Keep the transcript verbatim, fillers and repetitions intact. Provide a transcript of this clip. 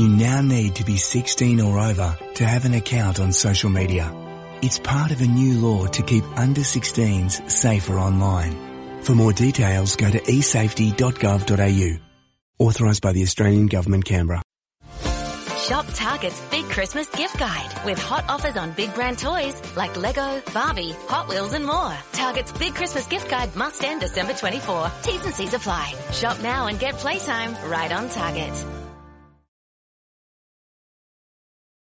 You now need to be sixteen or over to have an account on social media. It's part of a new law to keep under sixteens safer online. For more details, go to e safety dot gov dot a u. Authorised by the Australian Government, Canberra. Shop Target's Big Christmas Gift Guide with hot offers on big brand toys like Lego, Barbie, Hot Wheels and more. Target's Big Christmas Gift Guide must end December twenty-fourth. T's and C's apply. Shop now and get playtime right on Target.